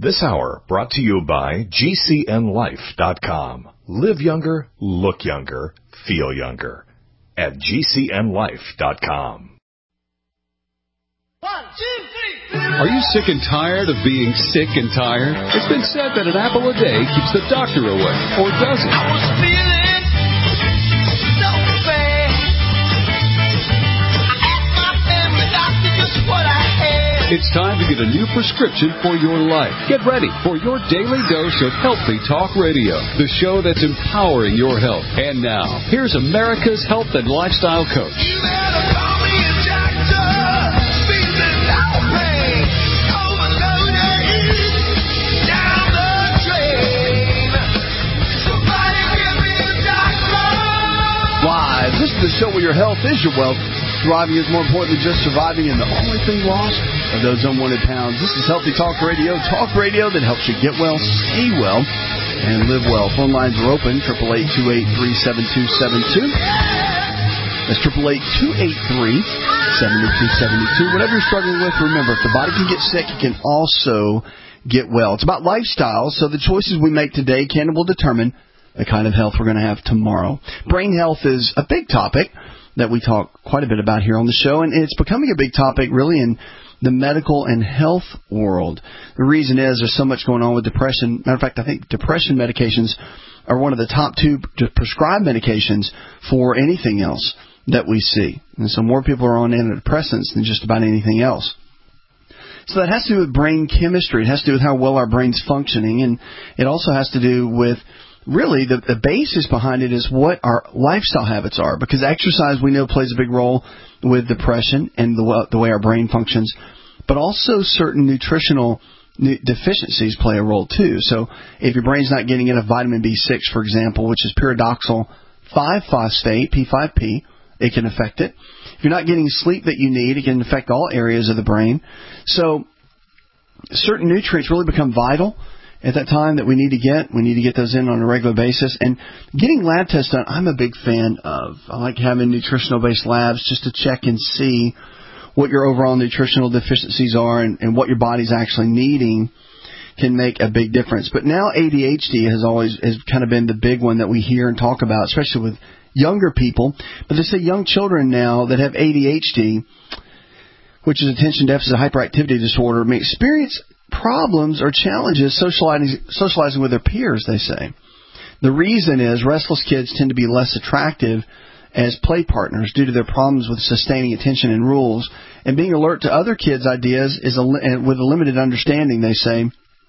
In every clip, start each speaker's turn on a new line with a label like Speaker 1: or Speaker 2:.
Speaker 1: This hour brought to you by GCNLife.com. Live younger, look younger, feel younger. At GCNLife.com.
Speaker 2: 1, 2, 3.
Speaker 3: Are you sick and tired of being sick and tired? It's been said that an apple a day keeps the doctor away, or does it?
Speaker 2: I was feeling so bad. I asked my family doctor just what I had.
Speaker 3: It's time to get a new prescription for your life. Get ready for your daily dose of Healthy Talk Radio, the show that's empowering your health. And now, here's America's health and lifestyle coach.
Speaker 2: You better call me a doctor. Feeling no pain. Overloaded. Down the drain. Somebody give me a doctor.
Speaker 4: Live. This is the show where your health is your wealth. Thriving is more important than just surviving, and the only thing lost are those unwanted pounds. This is Healthy Talk Radio that helps you get well, stay well, and live well. Phone lines are open, 888-283-7272. That's 888-283-7272. Whatever you're struggling with, remember, if the body can get sick, it can also get well. It's about lifestyle, so the choices we make today can and will determine the kind of health we're going to have tomorrow. Brain health is a big topic that we talk quite a bit about here on the show, and it's becoming a big topic really in the medical and health world. The reason is there's so much going on with depression. Matter of fact, I think depression medications are one of the top 2 prescribed medications for anything else that we see. And so more people are on antidepressants than just about anything else. So that has to do with brain chemistry. It has to do with how well our brain's functioning, and it also has to do with really, the basis behind it is what our lifestyle habits are, because exercise, we know, plays a big role with depression and the way our brain functions, but also certain nutritional deficiencies play a role too. So if your brain's not getting enough vitamin B6, for example, which is pyridoxal 5-phosphate, P5P, it can affect it. If you're not getting sleep that you need, it can affect all areas of the brain. So certain nutrients really become vital at that time that we need to get. We need to get those in on a regular basis. And getting lab tests done, I'm a big fan of. I like having nutritional-based labs just to check and see what your overall nutritional deficiencies are and what your body's actually needing can make a big difference. But now ADHD has kind of been the big one that we hear and talk about, especially with younger people. But they say young children now that have ADHD, which is attention deficit hyperactivity disorder, may experience problems or challenges socializing with their peers, they say. The reason is restless kids tend to be less attractive as play partners due to their problems with sustaining attention and rules, and being alert to other kids' ideas with a limited understanding, they say,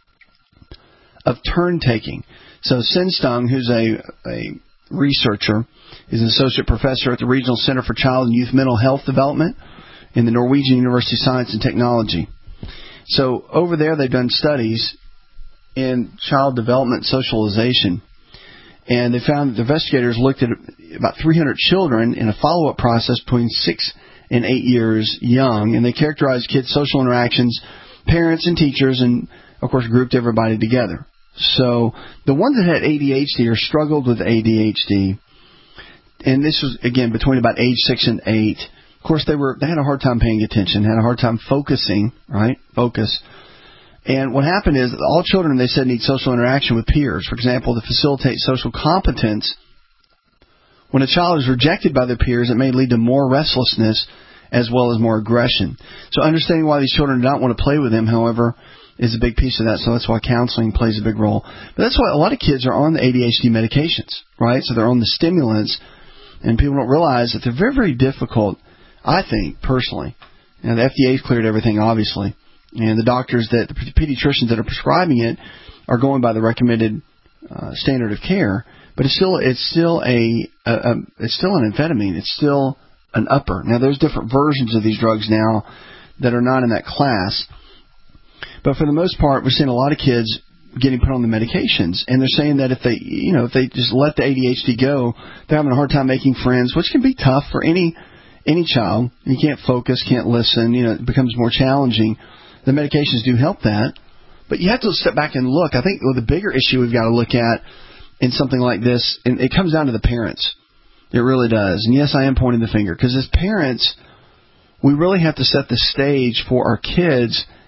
Speaker 4: of turn-taking. So Sindstong, who's a researcher, is an associate professor at the Regional Center for Child and Youth Mental Health Development in the Norwegian University of Science and Technology. So over there, they've done studies in child development socialization, and they found that the investigators looked at about 300 children in a follow-up process between 6 and 8 years young, and they characterized kids' social interactions, parents and teachers, and, of course, grouped everybody together. So the ones that had ADHD or struggled with ADHD, and this was, again, between about age 6 and 8, of course, they had a hard time paying attention, had a hard time focusing, right? Focus. And what happened is all children, they said, need social interaction with peers. For example, to facilitate social competence, when a child is rejected by their peers, it may lead to more restlessness as well as more aggression. So understanding why these children do not want to play with them, however, is a big piece of that. So that's why counseling plays a big role. But that's why a lot of kids are on the ADHD medications, right? So they're on the stimulants, and people don't realize that they're very, very difficult. I think, personally, the FDA's cleared everything, obviously, and the doctors, the pediatricians that are prescribing it are going by the recommended standard of care. But it's still an amphetamine. It's still an upper. Now, there's different versions of these drugs now that are not in that class. But for the most part, we're seeing a lot of kids getting put on the medications, and they're saying that if they just let the ADHD go, they're having a hard time making friends, which can be tough for any child. You can't focus, can't listen, it becomes more challenging. The medications do help that. But you have to step back and look. I think the bigger issue we've got to look at in something like this, and it comes down to the parents. It really does. And yes, I am pointing the finger, because as parents, we really have to set the stage for our kids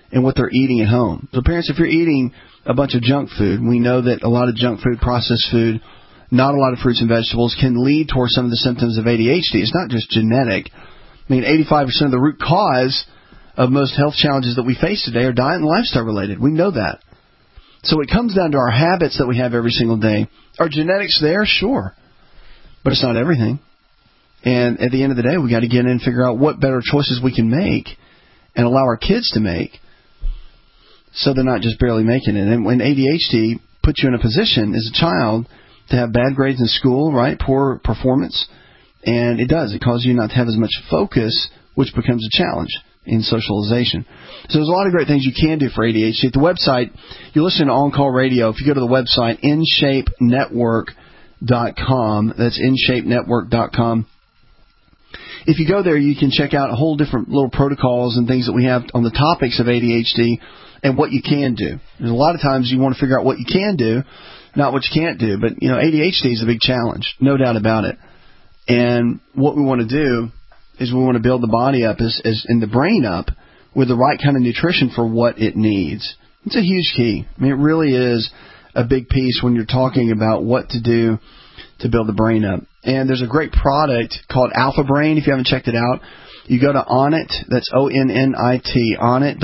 Speaker 4: and what they're eating at home. So parents, if you're eating a bunch of junk food, we know that a lot of junk food, processed food, not a lot of fruits and vegetables can lead towards some of the symptoms of ADHD. It's not just genetic. I mean, 85% of the root cause of most health challenges that we face today are diet and lifestyle related. We know that. So it comes down to our habits that we have every single day. Are genetics there? Sure. But it's not everything. And at the end of the day, we got to get in and figure out what better choices we can make and allow our kids to make so they're not just barely making it. And when ADHD puts you in a position as a child to have bad grades in school, right, poor performance, and it does. It causes you not to have as much focus, which becomes a challenge in socialization. So there's a lot of great things you can do for ADHD. At the website, you listen to On Call Radio. If you go to the website, InShapeNetwork.com, that's InShapeNetwork.com. If you go there, you can check out a whole different little protocols and things that we have on the topics of ADHD and what you can do. There's a lot of times you want to figure out what you can do, not what you can't do. But, you know, ADHD is a big challenge, no doubt about it. And what we want to do is we want to build the body up and the brain up with the right kind of nutrition for what it needs. It's a huge key. I mean, it really is a big piece when you're talking about what to do to build the brain up. And there's a great product called Alpha Brain. If you haven't checked it out, you go to Onnit, that's ONNIT,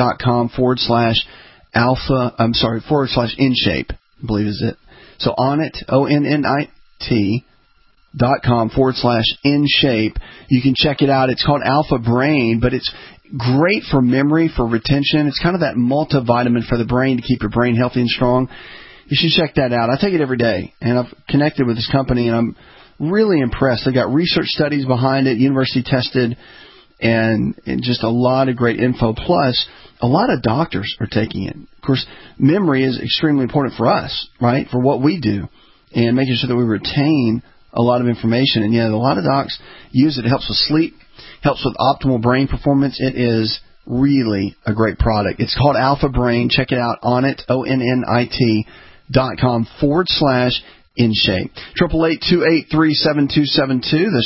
Speaker 4: onnit.com/InShape, I believe is it. So Onnit, ONNIT.com/InShape. You can check it out. It's called Alpha Brain, but it's great for memory, for retention. It's kind of that multivitamin for the brain to keep your brain healthy and strong. You should check that out. I take it every day, and I've connected with this company, and I'm really impressed. They've got research studies behind it, university tested, and just a lot of great info. Plus, a lot of doctors are taking it. Of course, memory is extremely important for us, right, for what we do, and making sure that we retain a lot of information. And, yeah, a lot of docs use it. It helps with sleep, helps with optimal brain performance. It is really a great product. It's called Alpha Brain. Check it out on it, ONNIT.com/InShape. 888-283-7272. That's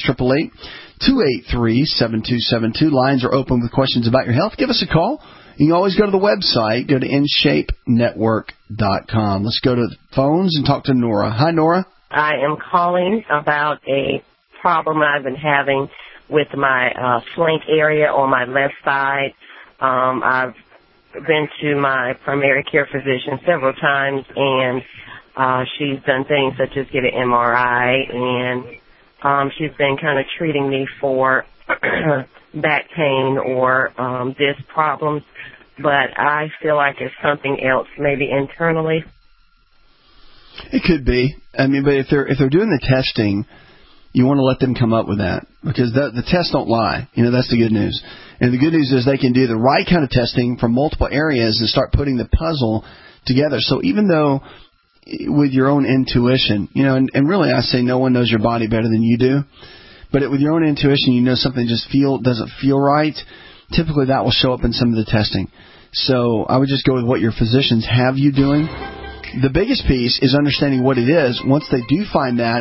Speaker 4: 888-283-7272. Lines are open with questions about your health. Give us a call. You can always go to the website. Go to InShapeNetwork.com. Let's go to the phones and talk to Nora. Hi, Nora.
Speaker 5: I am calling about a problem I've been having with my flank area on my left side. I've been to my primary care physician several times, and she's done things such as get an MRI, and she's been kind of treating me for back pain or disc problems, but I feel like it's something else, maybe internally.
Speaker 4: It could be. I mean, but if they're doing the testing, you want to let them come up with that, because the tests don't lie. You know, that's the good news. And the good news is they can do the right kind of testing from multiple areas and start putting the puzzle together. So even though with your own intuition, you know, and really I say no one knows your body better than you do, but with your own intuition, you know something just doesn't feel right, typically that will show up in some of the testing. So I would just go with what your physicians have you doing. The biggest piece is understanding what it is. Once they do find that,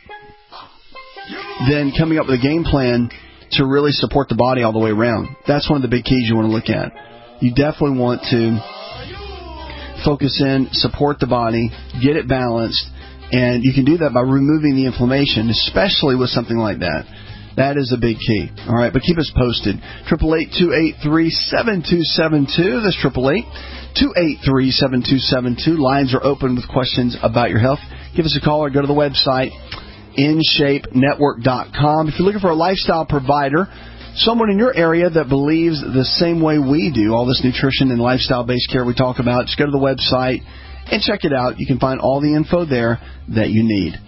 Speaker 4: then coming up with a game plan to really support the body all the way around. That's one of the big keys you want to look at. You definitely want to focus in, support the body, get it balanced, and you can do that by removing the inflammation, especially with something like that. That is a big key. All right, but keep us posted. 888-283-7272. That's 888-283-7272. Lines are open with questions about your health. Give us a call or go to the website, InShapeNetwork.com. If you're looking for a lifestyle provider, someone in your area that believes the same way we do, all this nutrition and lifestyle-based care we talk about, just go to the website and check it out. You can find all the info there that you need.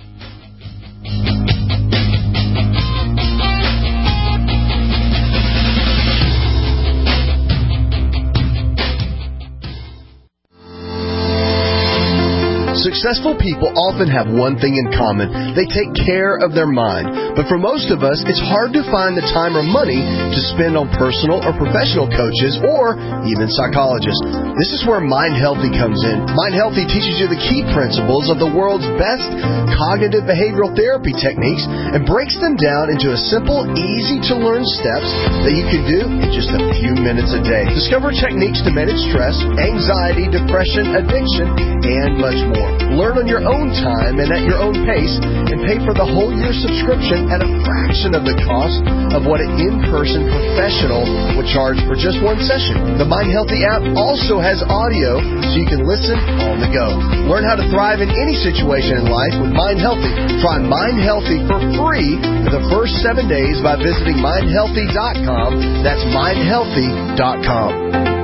Speaker 6: Successful people often have one thing in common. They take care of their mind.
Speaker 4: But for most of us, it's hard to find the time or money to spend on personal or professional coaches or even psychologists. This is where Mind Healthy comes in. Mind Healthy teaches you the key principles of the world's best cognitive behavioral therapy techniques and breaks them down into a simple, easy-to-learn steps that you can do in just a few minutes a day. Discover techniques to manage stress, anxiety, depression, addiction, and much more. Learn on your own time and at your own pace, and pay for the whole year subscription at a fraction of the cost of what an in-person professional would charge for just one session. The Mind Healthy app also has audio so you can listen on the go. Learn how to thrive in any situation in life with Mind Healthy. Try Mind Healthy for free for the first 7 days by visiting mindhealthy.com. That's mindhealthy.com.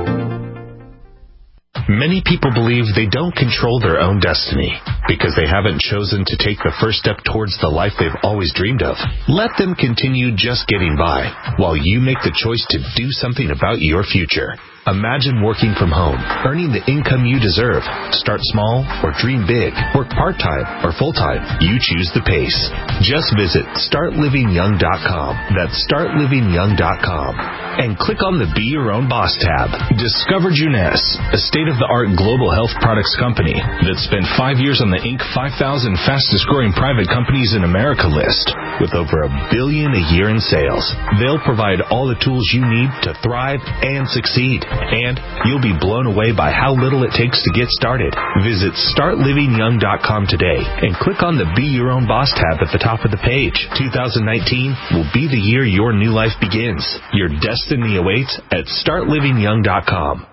Speaker 6: Many people believe they don't control their own destiny because they haven't chosen to take the first step towards the life they've always dreamed of. Let them continue just getting by while you make the choice to do something about your future. Imagine working from home, earning the income you deserve. Start small or dream big. Work part-time or full-time. You choose the pace. Just visit StartLivingYoung.com. That's StartLivingYoung.com. And click on the Be Your Own Boss tab. Discover Juness, a state-of-the-art global health products company that spent 5 years on the Inc. 5,000 fastest-growing private companies in America list with over $1 billion a year in sales. They'll provide all the tools you need to thrive and succeed. And you'll be blown away by how little it takes to get started. Visit StartLivingYoung.com today and click on the Be Your Own Boss tab at the top of the page. 2019 will be the year your new life begins. Your destiny awaits at StartLivingYoung.com.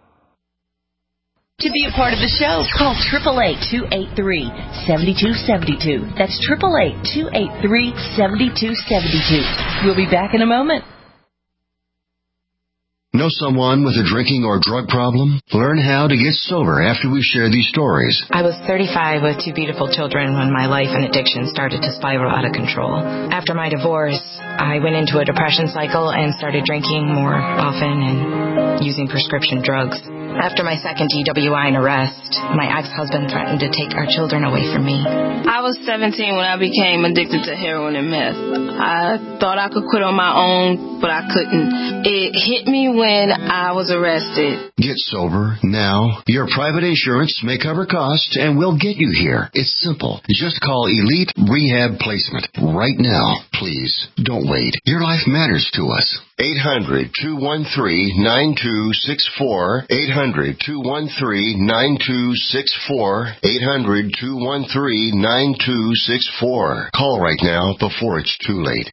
Speaker 7: To be a part of the show, call 888-283-7272. That's 888-283-7272. We'll be back in a moment.
Speaker 8: Know someone with a drinking or drug problem? Learn how to get sober after we share these stories.
Speaker 9: I was 35 with 2 beautiful children when my life and addiction started to spiral out of control. After my divorce, I went into a depression cycle and started drinking more often and using prescription drugs. After my second DWI and arrest, my ex-husband threatened to take our children away from me.
Speaker 10: I was 17 when I became addicted to heroin and meth. I thought I could quit on my own, but I couldn't. It hit me when I was arrested.
Speaker 8: Get sober now. Your private insurance may cover costs and we'll get you here. It's simple. Just call Elite Rehab Placement right now. Please, don't wait. Your life matters to us. 800-213-9264. 800-213-9264. 800-213-9264. Call right now before it's too late.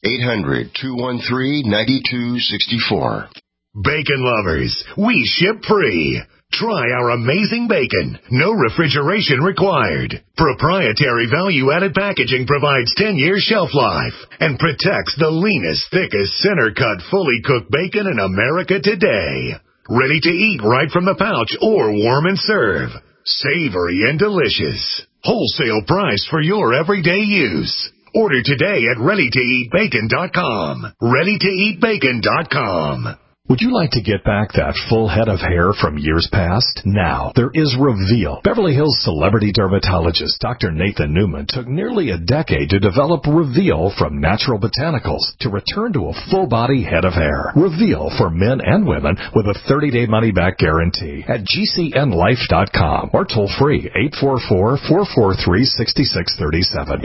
Speaker 8: 800-213-9264.
Speaker 1: Bacon lovers, we ship free. Try our amazing bacon. No refrigeration required. Proprietary value-added packaging provides 10-year shelf life and protects the leanest, thickest, center-cut, fully cooked bacon in America today. Ready to eat right from the pouch or warm and serve. Savory and delicious. Wholesale price for your everyday use. Order today at ReadyToEatBacon.com. ReadyToEatBacon.com.
Speaker 11: Would you like to get back that full head of hair from years past? Now, there is Reveal. Beverly Hills celebrity dermatologist Dr. Nathan Newman took nearly a decade to develop Reveal from natural botanicals to return to a full-body head of hair. Reveal for men and women with a 30-day money-back guarantee at GCNlife.com or toll-free 844-443-6637.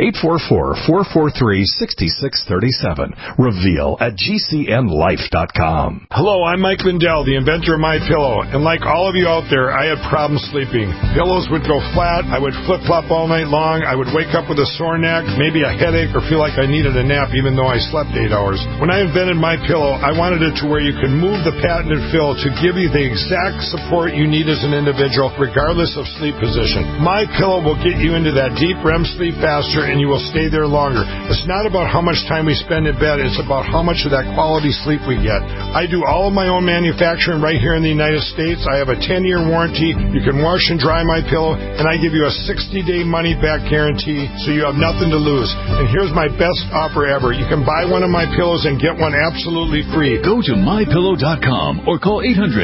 Speaker 11: 844-443-6637. Reveal at GCNlife.com.
Speaker 12: Hello, I'm Mike Lindell, the inventor of MyPillow, and like all of you out there, I had problems sleeping. Pillows would go flat, I would flip-flop all night long, I would wake up with a sore neck, maybe a headache, or feel like I needed a nap even though I slept 8 hours. When I invented MyPillow, I wanted it to where you can move the patented fill to give you the exact support you need as an individual, regardless of sleep position. MyPillow will get you into that deep REM sleep faster, and you will stay there longer. It's not about how much time we spend in bed, it's about how much of that quality sleep we get. I do all all of my own manufacturing right here in the United States. I have a 10-year warranty. You can wash and dry my pillow, and I give you a 60-day money-back guarantee, so you have nothing to lose. And here's my best offer ever. You can buy one of my pillows and get one absolutely free.
Speaker 3: Go to mypillow.com or call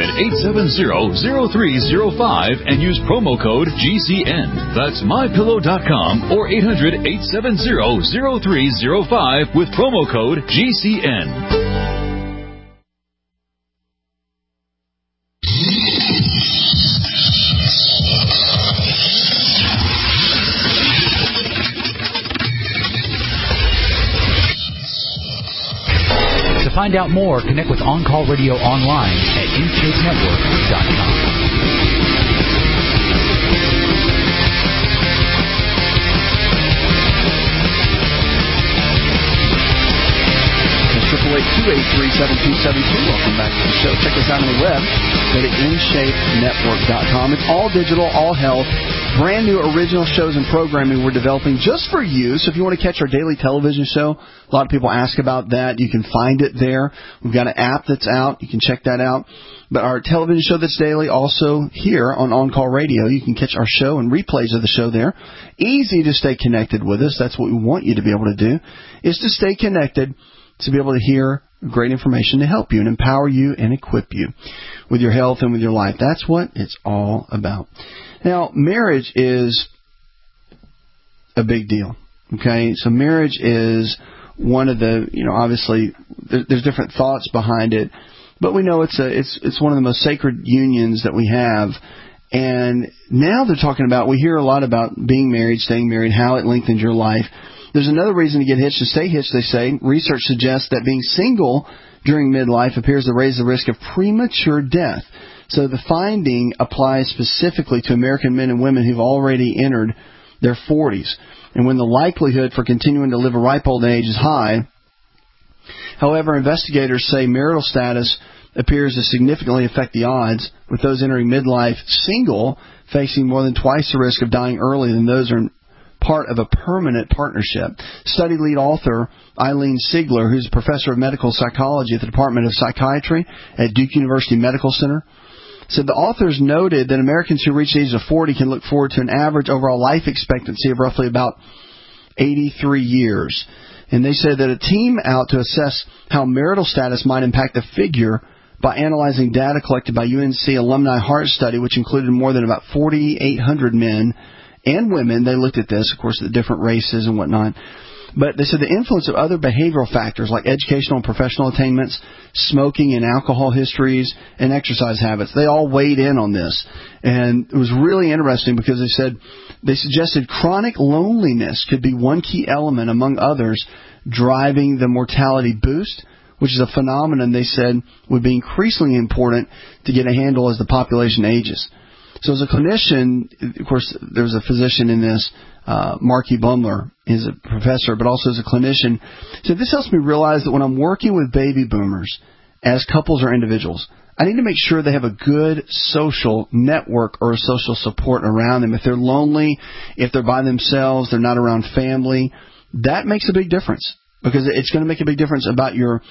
Speaker 3: 800-870-0305 and use promo code GCN. That's mypillow.com or 800-870-0305 with promo code GCN.
Speaker 13: To find out more, connect with On Call Radio online at InShapeNetwork.com.
Speaker 4: 888-283-7272. Welcome back to the show. Check us out on the web. Go to InShapeNetwork.com. It's all digital, all health. Brand new original shows and programming we're developing just for you. So if you want to catch our daily television show, a lot of people ask about that. You can find it there. We've got an app that's out. You can check that out. But our television show that's daily, also here on On-Call Radio, you can catch our show and replays of the show there. Easy to stay connected with us. That's what we want you to be able to do, is to stay connected, to be able to hear great information to help you and empower you and equip you with your health and with your life. That's what it's all about. Now, marriage is a big deal, okay? So marriage is one of the, obviously there's different thoughts behind it, but we know it's one of the most sacred unions that we have. And now they're talking about, we hear a lot about being married, staying married, how it lengthens your life. There's another reason to get hitched and stay hitched, they say. Research suggests that being single during midlife appears to raise the risk of premature death. So the finding applies specifically to American men and women who've already entered their 40s. And when the likelihood for continuing to live a ripe old age is high. However, investigators say marital status appears to significantly affect the odds, with those entering midlife single facing more than twice the risk of dying early than those who are part of a permanent partnership. Study lead author Eileen Sigler, who's a professor of medical psychology at the Department of Psychiatry at Duke University Medical Center, said the authors noted that Americans who reach the age of 40 can look forward to an average overall life expectancy of roughly about 83 years. And they said that a team out to assess how marital status might impact the figure by analyzing data collected by UNC Alumni Heart Study, which included more than about 4,800 men and women. They looked at this, of course, the different races and whatnot. But they said the influence of other behavioral factors like educational and professional attainments, smoking and alcohol histories, and exercise habits, they all weighed in on this. And it was really interesting because they suggested chronic loneliness could be one key element, among others, driving the mortality boost, which is a phenomenon they said would be increasingly important to get a handle as the population ages. So as a clinician, of course, there's a physician in this, Marky Bumler is a professor, but also as a clinician. So this helps me realize that when I'm working with baby boomers, as couples or individuals, I need to make sure they have a good social network or social support around them. If they're lonely, if they're by themselves, they're not around family, that makes a big difference, because it's going to make a big difference about your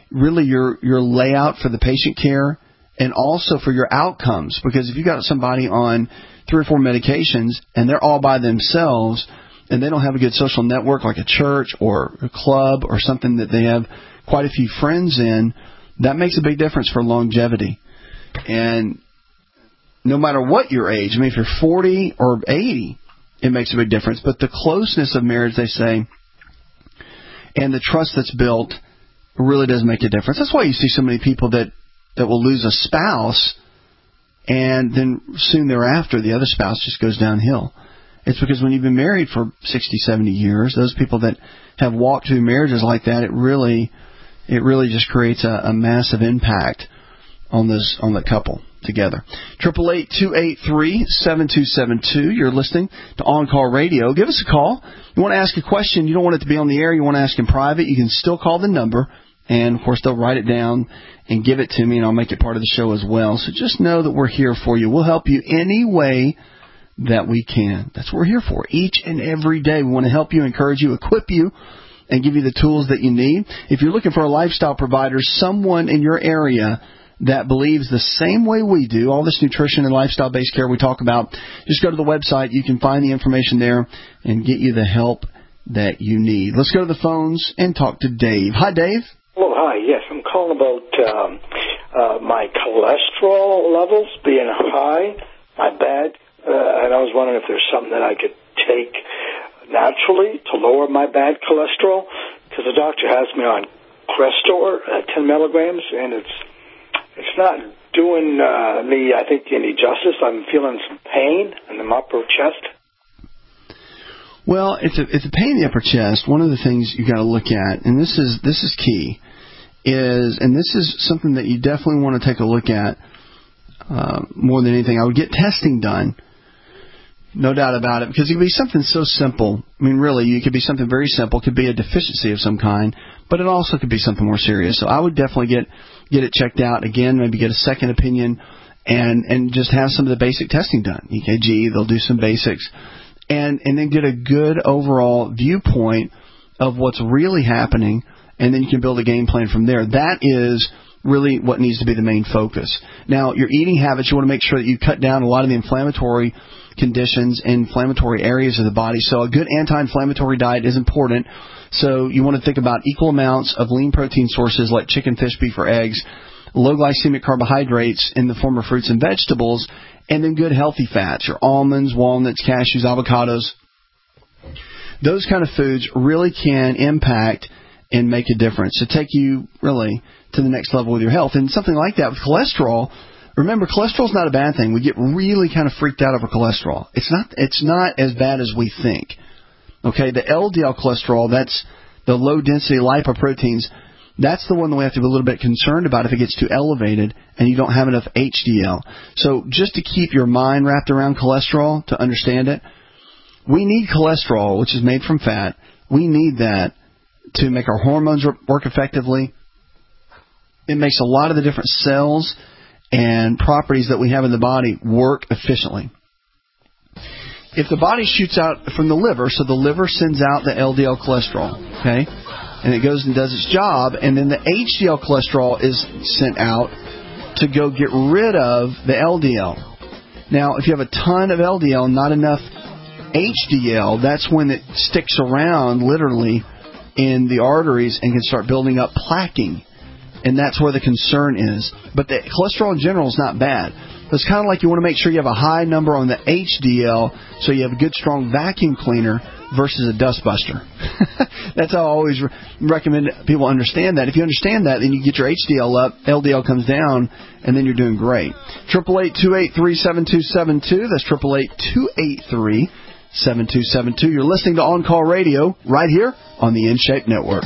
Speaker 4: layout for the patient care and also for your outcomes. Because if you've got somebody on 3 or 4 medications and they're all by themselves and they don't have a good social network like a church or a club or something that they have quite a few friends in, that makes a big difference for longevity. And no matter what your age, I mean, if you're 40 or 80, it makes a big difference. But the closeness of marriage, they say, and the trust that's built really does make a difference. That's why you see so many people that will lose a spouse, and then soon thereafter the other spouse just goes downhill. It's because when you've been married for 60, 70 years, those people that have walked through marriages like that, it really just creates a massive impact on the couple together. 888-283-7272. You're listening to On Call Radio. Give us a call. You want to ask a question, you don't want it to be on the air, you want to ask in private, you can still call the number, and of course they'll write it down and give it to me, and I'll make it part of the show as well. So just know that we're here for you. We'll help you any way that we can. That's what we're here for. Each and every day we want to help you, encourage you, equip you, and give you the tools that you need. If you're looking for a lifestyle provider, someone in your area that believes the same way we do, all this nutrition and lifestyle-based care we talk about. Just go to the website. You can find the information there and get you the help that you need. Let's go to the phones and talk to Dave. Hi, Dave.
Speaker 14: Well, hi. Yes, I'm calling about my cholesterol levels being high, my bad, and I was wondering if there's something that I could take naturally to lower my bad cholesterol, because the doctor has me on Crestor, 10 milligrams, and it's not doing me, I think, any justice. I'm feeling some pain in the upper chest.
Speaker 4: Well, it's a pain in the upper chest. One of the things you got to look at, and this is key, and this is something that you definitely want to take a look at more than anything. I would get testing done, no doubt about it, because it could be something so simple. I mean, really, it could be something very simple. It could be a deficiency of some kind, but it also could be something more serious. So I would definitely get it checked out again, maybe get a second opinion, and just have some of the basic testing done. EKG, they'll do some basics. And then get a good overall viewpoint of what's really happening, and then you can build a game plan from there. That is really what needs to be the main focus. Now, your eating habits, you want to make sure that you cut down a lot of the inflammatory conditions and inflammatory areas of the body. So a good anti-inflammatory diet is important. So you want to think about equal amounts of lean protein sources like chicken, fish, beef, or eggs, low glycemic carbohydrates in the form of fruits and vegetables, and then good healthy fats, your almonds, walnuts, cashews, avocados. Those kind of foods really can impact and make a difference to take you really to the next level with your health. And something like that with cholesterol, remember, cholesterol is not a bad thing. We get really kind of freaked out over cholesterol. It's not as bad as we think. Okay, the LDL cholesterol, that's the low-density lipoproteins. That's the one that we have to be a little bit concerned about if it gets too elevated and you don't have enough HDL. So just to keep your mind wrapped around cholesterol, to understand it, we need cholesterol, which is made from fat. We need that to make our hormones work effectively. It makes a lot of the different cells and properties that we have in the body work efficiently. If the body shoots out from the liver, so the liver sends out the LDL cholesterol, okay? And it goes and does its job, and then the HDL cholesterol is sent out to go get rid of the LDL. Now, if you have a ton of LDL and not enough HDL, that's when it sticks around literally in the arteries and can start building up plaquing. And that's where the concern is. But the cholesterol in general is not bad. It's kind of like you want to make sure you have a high number on the HDL so you have a good, strong vacuum cleaner versus a dustbuster. That's how I always recommend people understand that. If you understand that, then you get your HDL up, LDL comes down, and then you're doing great. 888-283-7272. That's 888-283-7272. You're listening to On Call Radio right here on the InShape Network.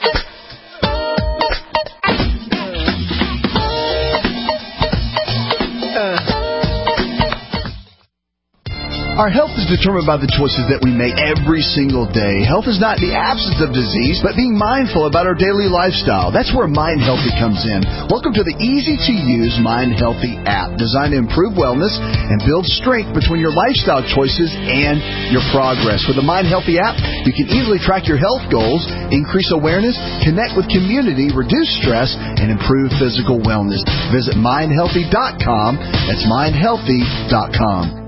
Speaker 4: Our health is determined by the choices that we make every single day. Health is not the absence of disease, but being mindful about our daily lifestyle. That's where Mind Healthy comes in. Welcome to the easy-to-use Mind Healthy app, designed to improve wellness and build strength between your lifestyle choices and your progress. With the Mind Healthy app, you can easily track your health goals, increase awareness, connect with community, reduce stress, and improve physical wellness. Visit mindhealthy.com. That's mindhealthy.com.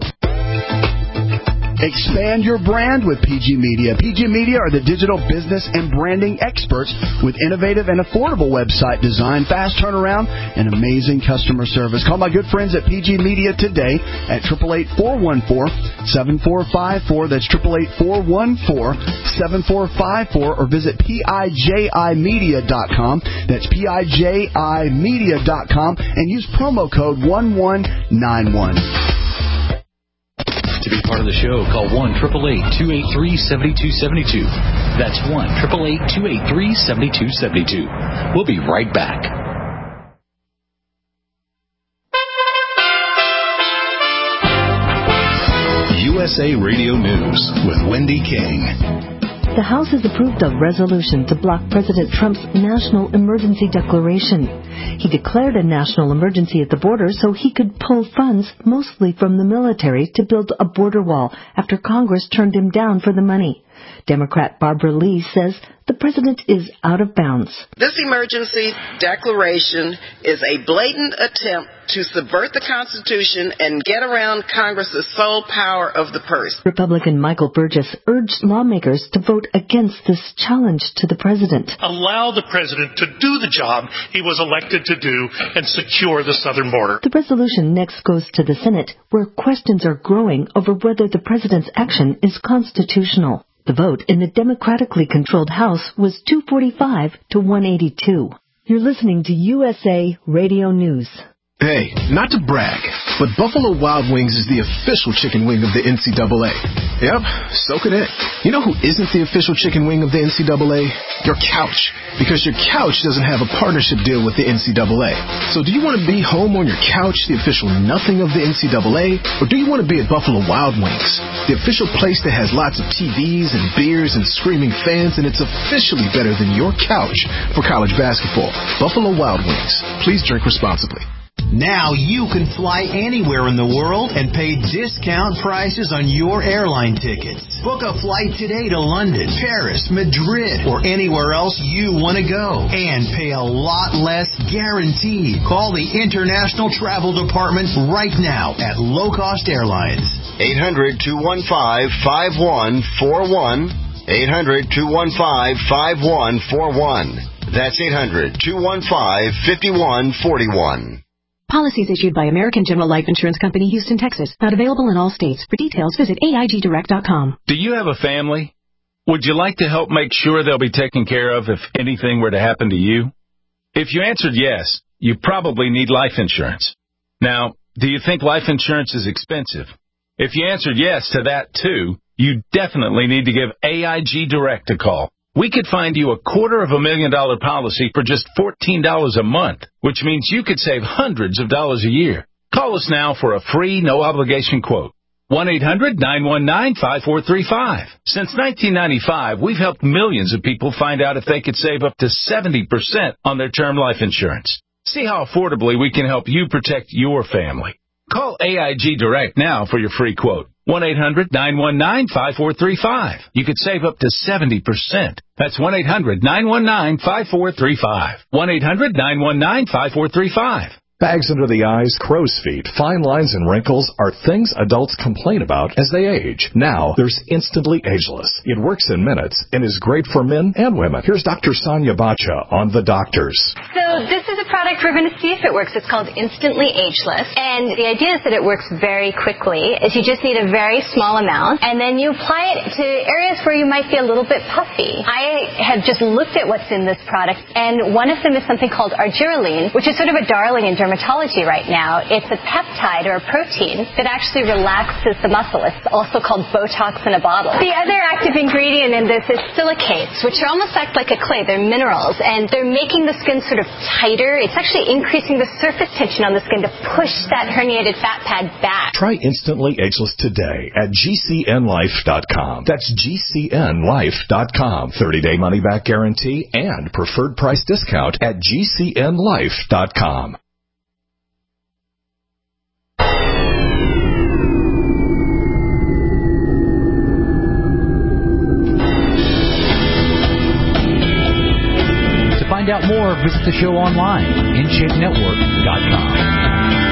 Speaker 4: Expand your brand with PG Media. PG Media are the digital business and branding experts with innovative and affordable website design, fast turnaround, and amazing customer service. Call my good friends at PG Media today at 888-414-7454. That's 888-414-7454, or visit PIJImedia.com. That's PIJImedia.com, and use promo code 1191.
Speaker 13: To be part of the show, call 1-888-283-7272. That's 1-888-283-7272. We'll be right back.
Speaker 1: USA Radio News with Wendy King.
Speaker 15: The House has approved a resolution to block President Trump's national emergency declaration. He declared a national emergency at the border so he could pull funds, mostly from the military, to build a border wall after Congress turned him down for the money. Democrat Barbara Lee says the president is out of bounds.
Speaker 16: This emergency declaration is a blatant attempt to subvert the Constitution and get around Congress's sole power of the purse.
Speaker 15: Republican Michael Burgess urged lawmakers to vote against this challenge to the president.
Speaker 17: Allow the president to do the job he was elected to do and secure the southern border.
Speaker 15: The resolution next goes to the Senate, where questions are growing over whether the president's action is constitutional. The vote in the democratically controlled House was 245 to 182. You're listening to USA Radio News.
Speaker 18: Hey, not to brag, but Buffalo Wild Wings is the official chicken wing of the NCAA. Yep, soak it in. You know who isn't the official chicken wing of the NCAA? Your couch. Because your couch doesn't have a partnership deal with the NCAA. So do you want to be home on your couch, the official nothing of the NCAA? Or do you want to be at Buffalo Wild Wings, the official place that has lots of TVs and beers and screaming fans, and it's officially better than your couch for college basketball? Buffalo Wild Wings. Please drink responsibly.
Speaker 19: Now you can fly anywhere in the world and pay discount prices on your airline tickets. Book a flight today to London, Paris, Madrid, or anywhere else you want to go. And pay a lot less guaranteed. Call the International Travel Department right now at Low Cost Airlines.
Speaker 8: 800-215-5141. 800-215-5141. That's 800-215-5141.
Speaker 20: Policies issued by American General Life Insurance Company, Houston, Texas. Not available in all states. For details, visit AIGdirect.com.
Speaker 21: Do you have a family? Would you like to help make sure they'll be taken care of if anything were to happen to you? If you answered yes, you probably need life insurance. Now, do you think life insurance is expensive? If you answered yes to that too, you definitely need to give AIG Direct a call. We could find you a $250,000 policy for just $14 a month, which means you could save hundreds of dollars a year. Call us now for a free, no-obligation quote. 1-800-919-5435. Since 1995, we've helped millions of people find out if they could save up to 70% on their term life insurance. See how affordably we can help you protect your family. Call AIG Direct now for your free quote. 1-800-919-5435. You could save up to 70%. That's 1-800-919-5435. 1-800-919-5435.
Speaker 11: Bags under the eyes, crow's feet, fine lines, and wrinkles are things adults complain about as they age. Now, there's Instantly Ageless. It works in minutes and is great for men and women. Here's Dr. Sonia Bacha on The Doctors.
Speaker 22: So this is a product we're going to see if it works. It's called Instantly Ageless. And the idea is that it works very quickly. Is you just need a very small amount, and then you apply it to areas where you might be a little bit puffy. I have just looked at what's in this product, and one of them is something called argireline, which is sort of a darling in dermatology right now. It's a peptide or a protein that actually relaxes the muscle. It's also called Botox in a bottle. The other active ingredient in this is silicates, which are almost act like a clay. They're minerals, and they're making the skin sort of tighter. It's actually increasing the surface tension on the skin to push that herniated fat pad back.
Speaker 11: Try Instantly Ageless today at GCNlife.com. That's GCNlife.com. 30-day money-back guarantee and preferred price discount at GCNlife.com.
Speaker 13: Find out more, visit the show online, InShapeNetwork.com.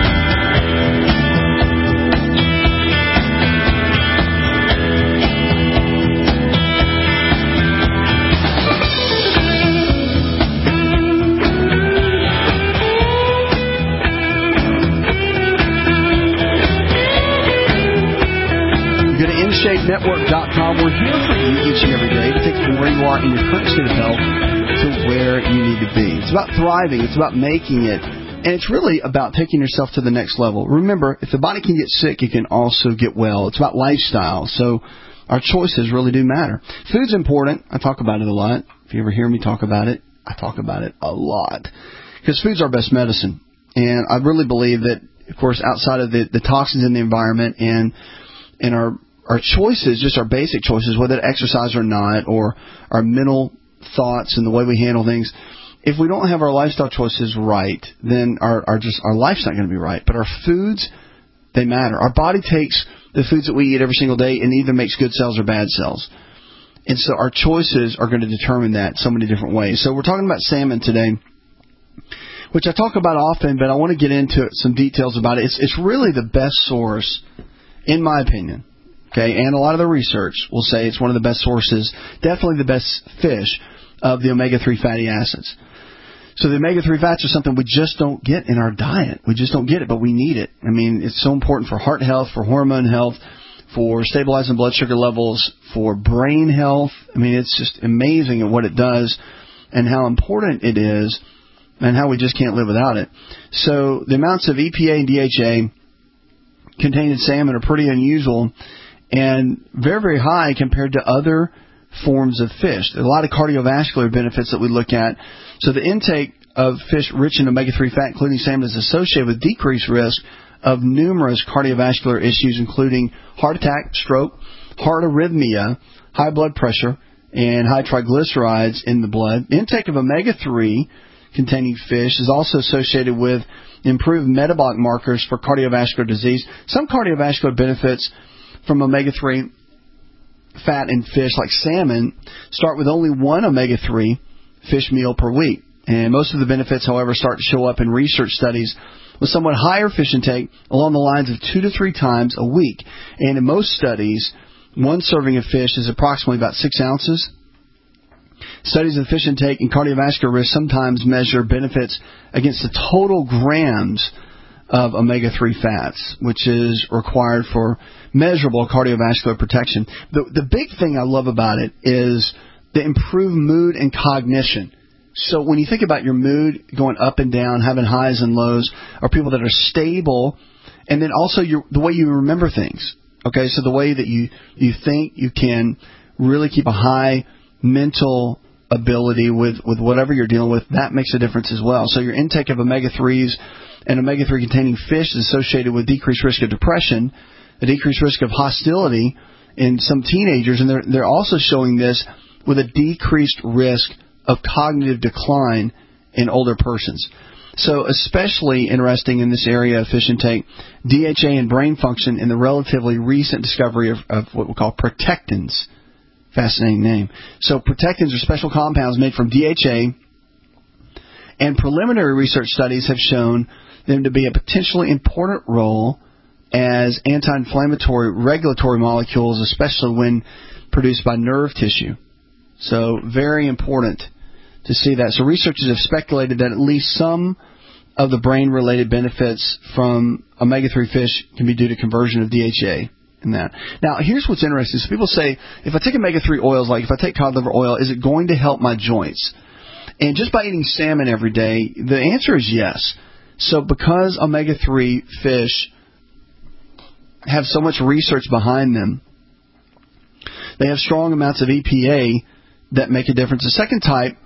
Speaker 4: Go to InShapeNetwork.com. We're here for you each and every day to take you from where you are in your current state of health to where you need to be. It's about thriving. It's about making it. And it's really about taking yourself to the next level. Remember, if the body can get sick, it can also get well. It's about lifestyle. So our choices really do matter. Food's important. I talk about it a lot. If you ever hear me talk about it, I talk about it a lot. Because food's our best medicine. And I really believe that, of course, outside of the toxins in the environment and our choices, just our basic choices, whether to exercise or not, or our mental thoughts and the way we handle things, if we don't have our lifestyle choices right, then our life's not going to be right. But our foods, they matter. Our body takes the foods that we eat every single day and either makes good cells or bad cells. And so our choices are going to determine that so many different ways. So we're talking about salmon today, which I talk about often, but I want to get into some details about it. It's really the best source, in my opinion, okay, and a lot of the research will say it's one of the best sources, definitely the best fish of the omega-3 fatty acids. So the omega-3 fats are something we just don't get in our diet. We just don't get it, but we need it. I mean, it's so important for heart health, for hormone health, for stabilizing blood sugar levels, for brain health. I mean, it's just amazing at what it does and how important it is and how we just can't live without it. So the amounts of EPA and DHA contained in salmon are pretty unusual and very, very high compared to other forms of fish. There are a lot of cardiovascular benefits that we look at. So the intake of fish rich in omega-3 fat, including salmon, is associated with decreased risk of numerous cardiovascular issues, including heart attack, stroke, heart arrhythmia, high blood pressure, and high triglycerides in the blood. Intake of omega-3 containing fish is also associated with improved metabolic markers for cardiovascular disease. Some cardiovascular benefits from omega-3 fat in fish, like salmon, start with only one omega-3 fish meal per week. And most of the benefits, however, start to show up in research studies with somewhat higher fish intake along the lines of 2 to 3 times a week. And in most studies, one serving of fish is approximately about 6 ounces. Studies of fish intake and cardiovascular risk sometimes measure benefits against the total grams of omega-3 fats, which is required for measurable cardiovascular protection. The big thing I love about it is the improved mood and cognition. So when you think about your mood going up and down, having highs and lows, or people that are stable, and then also the way you remember things. Okay, so the way that you think, you can really keep a high mental ability with whatever you're dealing with. That makes a difference as well. So your intake of omega-3s and omega-3 containing fish is associated with decreased risk of depression, a decreased risk of hostility in some teenagers, and they're also showing this with a decreased risk of cognitive decline in older persons. So especially interesting in this area of fish intake, DHA and brain function in the relatively recent discovery of what we call protectins. Fascinating name. So protectins are special compounds made from DHA, and preliminary research studies have shown them to be a potentially important role as anti-inflammatory regulatory molecules, especially when produced by nerve tissue. So very important to see that. So researchers have speculated that at least some of the brain-related benefits from omega-3 fish can be due to conversion of DHA in that. Now, here's what's interesting. So people say, if I take omega-3 oils, like if I take cod liver oil, is it going to help my joints? And just by eating salmon every day, the answer is yes. So because omega-3 fish have so much research behind them, they have strong amounts of EPA that make a difference. The second type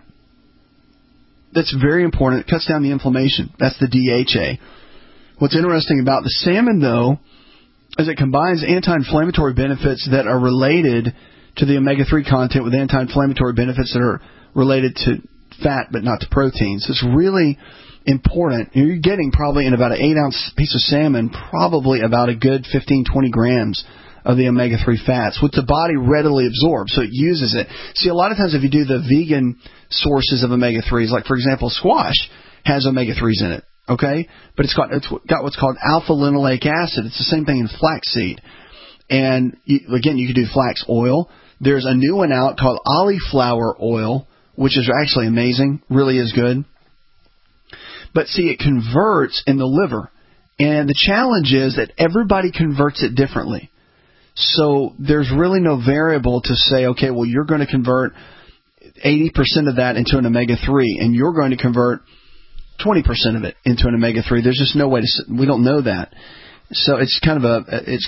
Speaker 4: that's very important, it cuts down the inflammation. That's the DHA. What's interesting about the salmon, though, is it combines anti-inflammatory benefits that are related to the omega-3 content with anti-inflammatory benefits that are related to fat but not to protein. So it's really important. You're getting probably in about an 8-ounce piece of salmon probably about a good 15, 20 grams of the omega-3 fats, which the body readily absorbs, so it uses it. See, a lot of times if you do the vegan sources of omega-3s, like, for example, squash has omega-3s in it, okay? But it's got what's called alpha-linoleic acid. It's the same thing in flaxseed. And, again, you can do flax oil. There's a new one out called cauliflower oil, which is actually amazing, really is good. But, see, it converts in the liver. And the challenge is that everybody converts it differently. So there's really no variable to say, okay, well, you're going to convert 80% of that into an omega-3, and you're going to convert 20% of it into an omega-3. There's just no way to. We don't know that. So it's kind of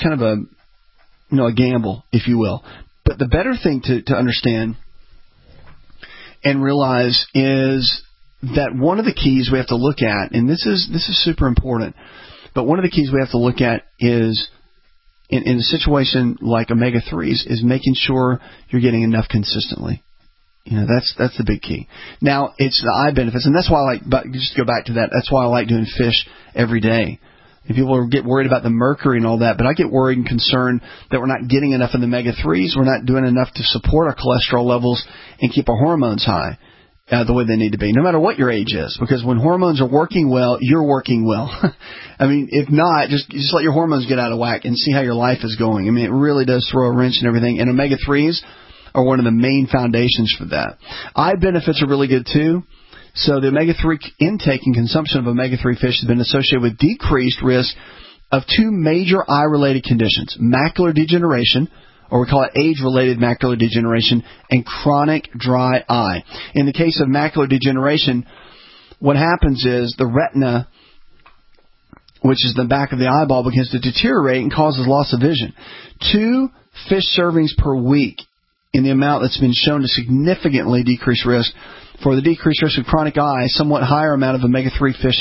Speaker 4: a gamble, if you will. But the better thing to understand and realize is that one of the keys we have to look at, and this is super important, but one of the keys we have to look at is, in a situation like omega-3s, is making sure you're getting enough consistently. You know, that's the big key. Now, it's the eye benefits, and that's why I like, but just to go back to that, that's why I like doing fish every day. And people get worried about the mercury and all that, but I get worried and concerned that we're not getting enough of the omega-3s. We're not doing enough to support our cholesterol levels and keep our hormones high the way they need to be, no matter what your age is. Because when hormones are working well, you're working well. I mean, if not, just let your hormones get out of whack and see how your life is going. I mean, it really does throw a wrench in everything. And omega-3s are one of the main foundations for that. Eye benefits are really good, too. So the omega-3 intake and consumption of omega-3 fish has been associated with decreased risk of two major eye-related conditions, macular degeneration, or we call it age-related macular degeneration, and chronic dry eye. In the case of macular degeneration, what happens is the retina, which is the back of the eyeball, begins to deteriorate and causes loss of vision. 2 fish servings per week in the amount that's been shown to significantly decrease risk. For the decreased risk of chronic eye, somewhat higher amount of omega-3 fish,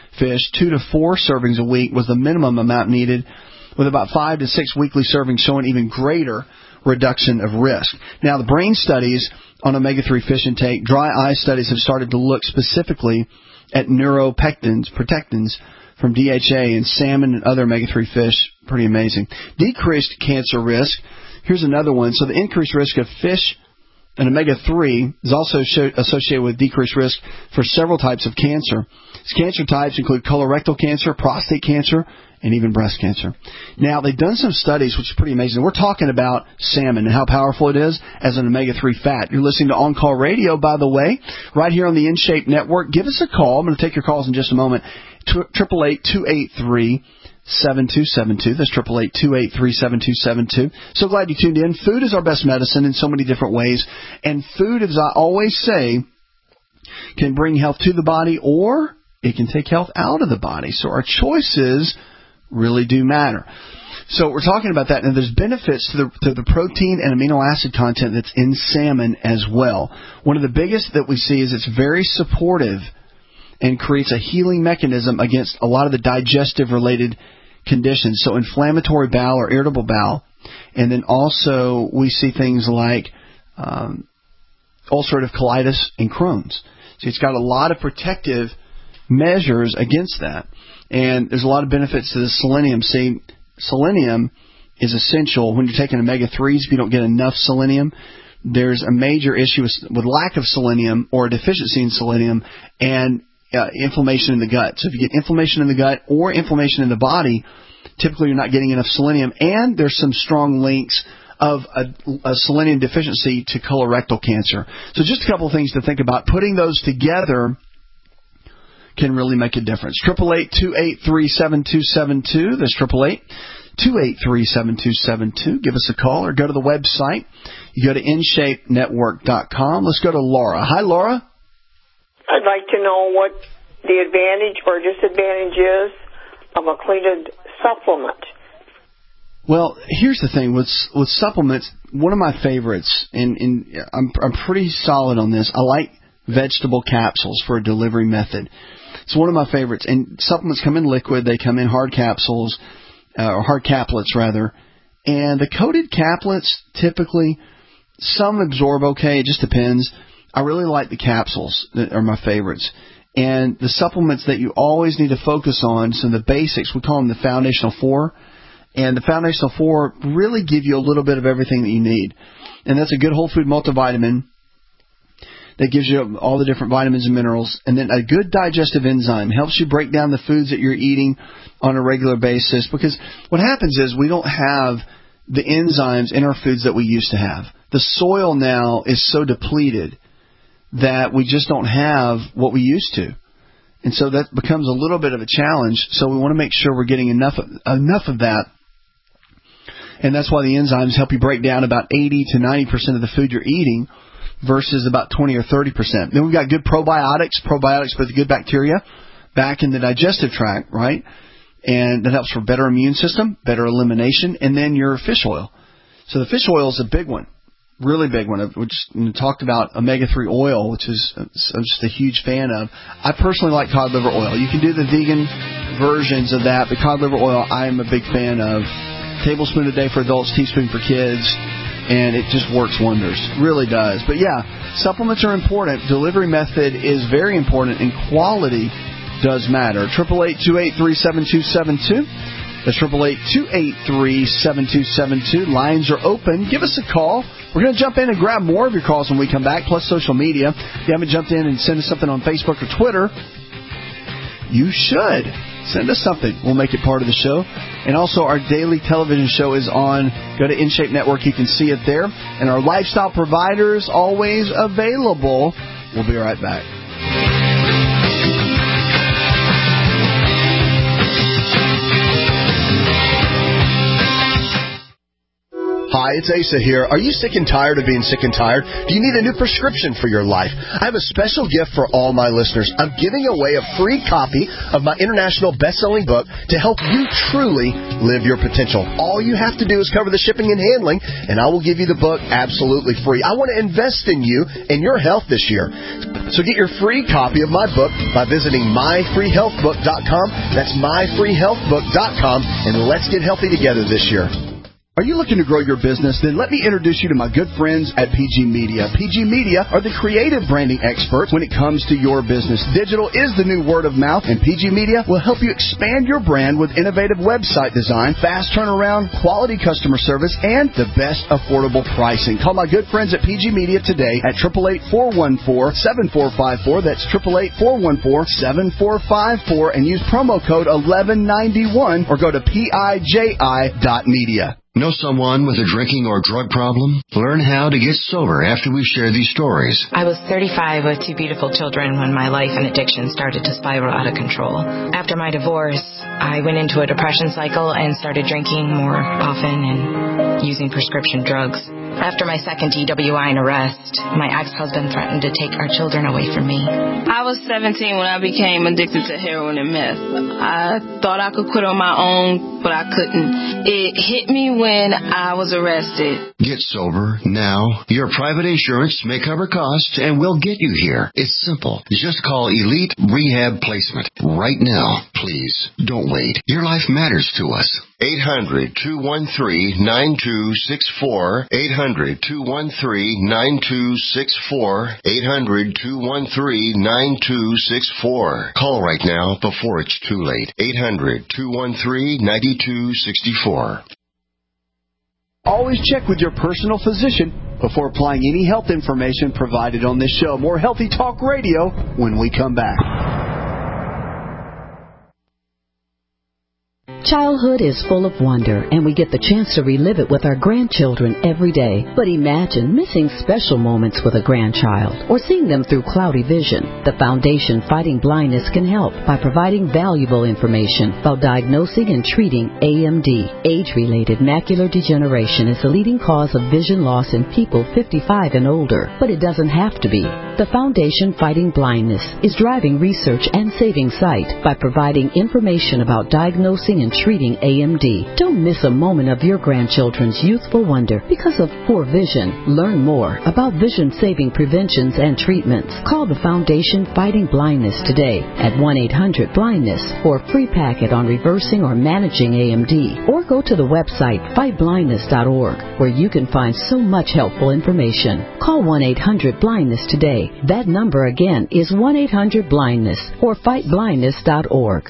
Speaker 4: 2 to 4 servings a week was the minimum amount needed, with about 5 to 6 weekly servings showing even greater reduction of risk. Now, the brain studies on omega-3 fish intake, dry eye studies have started to look specifically at neuropectins, protectins from DHA in salmon and other omega-3 fish. Pretty amazing. Decreased cancer risk. Here's another one. So the increased risk of fish and omega-3 is also associated with decreased risk for several types of cancer. These cancer types include colorectal cancer, prostate cancer, and even breast cancer. Now, they've done some studies, which is pretty amazing. We're talking about salmon and how powerful it is as an omega-3 fat. You're listening to On Call Radio, by the way, right here on the InShape Network. Give us a call. I'm going to take your calls in just a moment. 888-283-7272. That's 888-283-7272. So glad you tuned in. Food is our best medicine in so many different ways. And food, as I always say, can bring health to the body or it can take health out of the body. So our choices really do matter. So we're talking about that, and there's benefits to the protein and amino acid content that's in salmon as well. One of the biggest that we see is it's very supportive and creates a healing mechanism against a lot of the digestive-related conditions, so inflammatory bowel or irritable bowel. And then also we see things like ulcerative colitis and Crohn's. So it's got a lot of protective measures against that. And there's a lot of benefits to the selenium. See, selenium is essential when you're taking omega-3s. If you don't get enough selenium, there's a major issue with lack of selenium or a deficiency in selenium and inflammation in the gut. So if you get inflammation in the gut or inflammation in the body, typically you're not getting enough selenium. And there's some strong links of a selenium deficiency to colorectal cancer. So just a couple of things to think about. Putting those together can really make a difference. 888-283-7272. That's 888-283-7272. Give us a call or go to the website. You go to InShapeNetwork.com. Let's go to Laura. Hi, Laura.
Speaker 2: I'd like to know what the advantage or disadvantage is of a cleated supplement.
Speaker 4: Well, here's the thing. With supplements, one of my favorites, and I'm pretty solid on this, I like vegetable capsules for a delivery method. It's one of my favorites. And supplements come in liquid. They come in hard capsules, or hard caplets, rather. And the coated caplets, typically, some absorb okay. It just depends. I really like the capsules that are my favorites. And the supplements that you always need to focus on, so the basics, we call them the foundational 4. And the foundational 4 really give you a little bit of everything that you need. And that's a good whole food multivitamin that gives you all the different vitamins and minerals. And then a good digestive enzyme helps you break down the foods that you're eating on a regular basis. Because what happens is we don't have the enzymes in our foods that we used to have. The soil now is so depleted that we just don't have what we used to. And so that becomes a little bit of a challenge. So we want to make sure we're getting enough of that. And that's why the enzymes help you break down about 80 to 90% of the food you're eating versus about 20 or 30%. Then we've got good probiotics put the good bacteria back in the digestive tract, right? And that helps for better immune system, better elimination, and then your fish oil. So the fish oil is a big one. Really big one. We just talked about omega-3 oil, which is I'm just a huge fan of. I personally like cod liver oil. You can do the vegan versions of that, but cod liver oil I am a big fan of. Tablespoon a day for adults, teaspoon for kids, and it just works wonders. Really does. But yeah, supplements are important. Delivery method is very important, and quality does matter. 888-283-7272. That's 888-283-7272. Lines are open. Give us a call. We're going to jump in and grab more of your calls when we come back, plus social media. If you haven't jumped in and sent us something on Facebook or Twitter, you should. Send us something. We'll make it part of the show. And also, our daily television show is on. Go to InShape Network. You can see it there. And our lifestyle providers always available. We'll be right back.
Speaker 5: Hi, it's Asa here. Are you sick and tired of being sick and tired? Do you need a new prescription for your life? I have a special gift for all my listeners. I'm giving away a free copy of my international best-selling book to help you truly live your potential. All you have to do is cover the shipping and handling, and I will give you the book absolutely free. I want to invest in you and your health this year. So get your free copy of my book by visiting myfreehealthbook.com. That's myfreehealthbook.com, and let's get healthy together this year.
Speaker 4: Are you looking to grow your business? Then let me introduce you to my good friends at PG Media. PG Media are the creative branding experts when it comes to your business. Digital is the new word of mouth, and PG Media will help you expand your brand with innovative website design, fast turnaround, quality customer service, and the best affordable pricing. Call my good friends at PG Media today at 888-414-7454. That's 888-414-7454, and use promo code 1191 or go to PIJI.media.
Speaker 8: Know someone with a drinking or drug problem? Learn how to get sober after we share these stories.
Speaker 9: I was 35 with 2 beautiful children when my life and addiction started to spiral out of control. After my divorce, I went into a depression cycle and started drinking more often and using prescription drugs. After my second DWI and arrest, my ex-husband threatened to take our children away from me.
Speaker 10: I was 17 when I became addicted to heroin and meth. I thought I could quit on my own, but I couldn't. It hit me when I was arrested.
Speaker 8: Get sober now. Your private insurance may cover costs and we'll get you here. It's simple. Just call Elite Rehab Placement right now. Please, don't wait. Your life matters to us. 800-213-9264. 800-213-9264. 800-213-9264. Call right now before it's too late. 800-213-9264.
Speaker 4: Always check with your personal physician before applying any health information provided on this show. More Healthy Talk Radio when we come back.
Speaker 6: Childhood is full of wonder, and we get the chance to relive it with our grandchildren every day. But imagine missing special moments with a grandchild or seeing them through cloudy vision. The Foundation Fighting Blindness can help by providing valuable information about diagnosing and treating AMD. Age-related macular degeneration is the leading cause of vision loss in people 55 and older, but it doesn't have to be. The Foundation Fighting Blindness is driving research and saving sight by providing information about diagnosing and treating AMD. Don't miss a moment of your grandchildren's youthful wonder because of poor vision. Learn more about vision-saving preventions and treatments. Call the Foundation Fighting Blindness today at 1-800-BLINDNESS for a free packet on reversing or managing AMD. Or go to the website fightblindness.org where you can find so much helpful information. Call 1-800-BLINDNESS today. That number again is 1-800-BLINDNESS or fightblindness.org.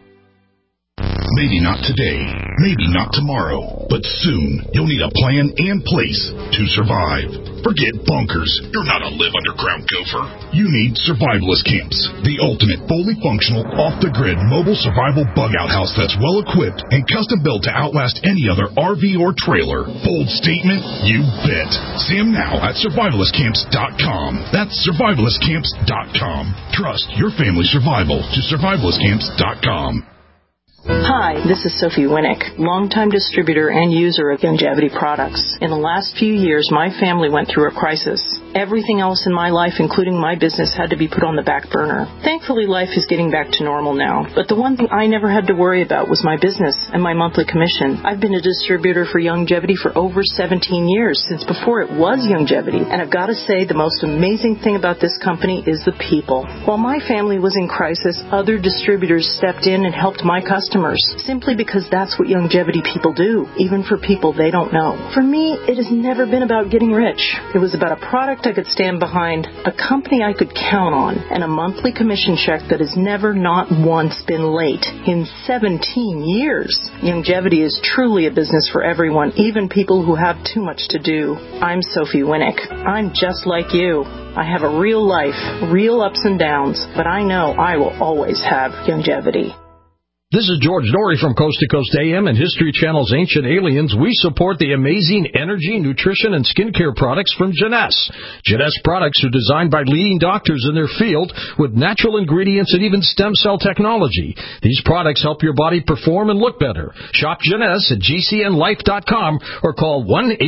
Speaker 23: Maybe not today, maybe not tomorrow, but soon you'll need a plan and place to survive. Forget bunkers. You're not a live underground gopher. You need survivalist camps, the ultimate fully functional, off-the-grid mobile survival bug-out house that's well-equipped and custom-built to outlast any other RV or trailer. Bold statement? You bet. See them now at survivalistcamps.com. That's survivalistcamps.com. Trust your family's survival to survivalistcamps.com.
Speaker 24: Hi, this is Sophie Winnick, longtime distributor and user of Youngevity products. In the last few years, my family went through a crisis. Everything else in my life, including my business, had to be put on the back burner. Thankfully, life is getting back to normal now. But the one thing I never had to worry about was my business and my monthly commission. I've been a distributor for Youngevity for over 17 years, since before it was Youngevity. And I've got to say, the most amazing thing about this company is the people. While my family was in crisis, other distributors stepped in and helped my customers customers, simply because that's what longevity people do, even for people they don't know. For me, it has never been about getting rich. It was about a product I could stand behind, a company I could count on, and a monthly commission check that has never, not once, been late in 17 years. Longevity is truly a business for everyone, even people who have too much to do. I'm Sophie Winnick. I'm just like you. I have a real life, real ups and downs, but I know I will always have longevity.
Speaker 3: This is George Norrie from Coast to Coast AM and History Channel's Ancient Aliens. We support the amazing energy, nutrition, and skincare products from Jeunesse. Jeunesse products are designed by leading doctors in their field with natural ingredients and even stem cell technology. These products help your body perform and look better. Shop Jeunesse at GCNlife.com or call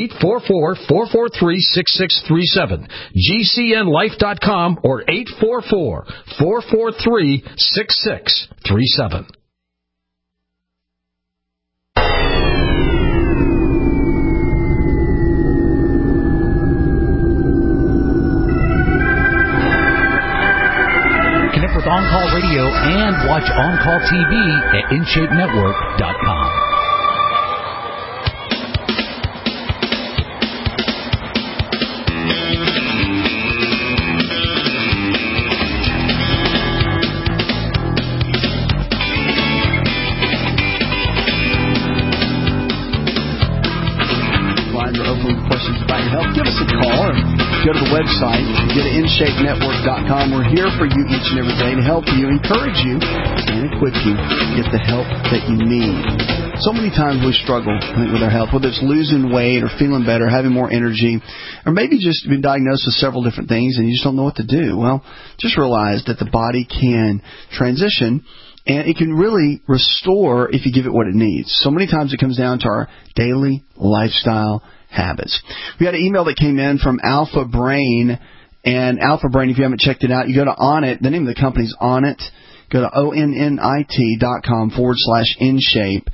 Speaker 3: 1-844-443-6637. GCNlife.com or 844-443-6637.
Speaker 13: With On-Call Radio and watch On-Call TV at InShapeNetwork.com.
Speaker 4: Lines are open with questions about your health. Give us a call or go to the website. Go to InShapeNetwork.com. We're here for you each and every day to help you, encourage you, and equip you to get the help that you need. So many times we struggle, I think, with our health, whether it's losing weight or feeling better, having more energy, or maybe just been diagnosed with several different things and you just don't know what to do. Well, just realize that the body can transition and it can really restore if you give it what it needs. So many times it comes down to our daily lifestyle habits. We had an email that came in from Alpha Brain. And Alpha Brain, if you haven't checked it out, you go to Onnit. The name of the company's Onnit. Go to onnit.com/InShape.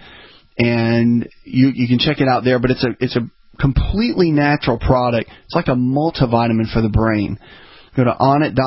Speaker 4: And you can check it out there. But it's a completely natural product. It's like a multivitamin for the brain. Go to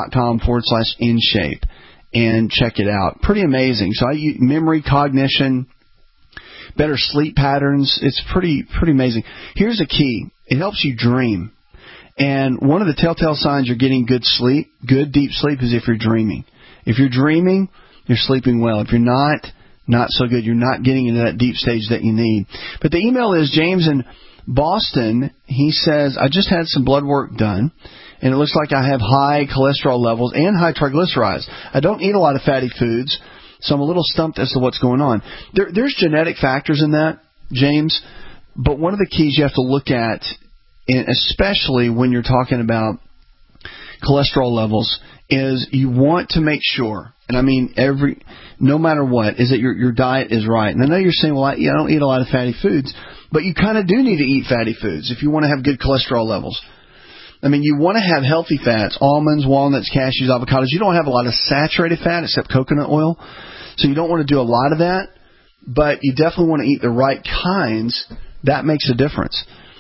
Speaker 4: onnit.com/InShape and check it out. Pretty amazing. So I use memory, cognition, better sleep patterns. It's pretty amazing. Here's a key. It helps you dream. And one of the telltale signs you're getting good sleep, good deep sleep, is if you're dreaming. If you're dreaming, you're sleeping well. If you're not so good. You're not getting into that deep stage that you need. But the email is James in Boston. He says, I just had some blood work done, and it looks like I have high cholesterol levels and high triglycerides. I don't eat a lot of fatty foods, so I'm a little stumped as to what's going on. There's genetic factors in that, James, but one of the keys you have to look at, and especially when you're talking about cholesterol levels, is you want to make sure, and I mean no matter what, is that your diet is right. And I know you're saying, well, I don't eat a lot of fatty foods, but you kind of do need to eat fatty foods if you want to have good cholesterol levels. I mean, you want to have healthy fats, almonds, walnuts, cashews, avocados. You don't have a lot of saturated fat except coconut oil, so you don't want to do a lot of that, but you definitely want to eat the right kinds. That makes a difference.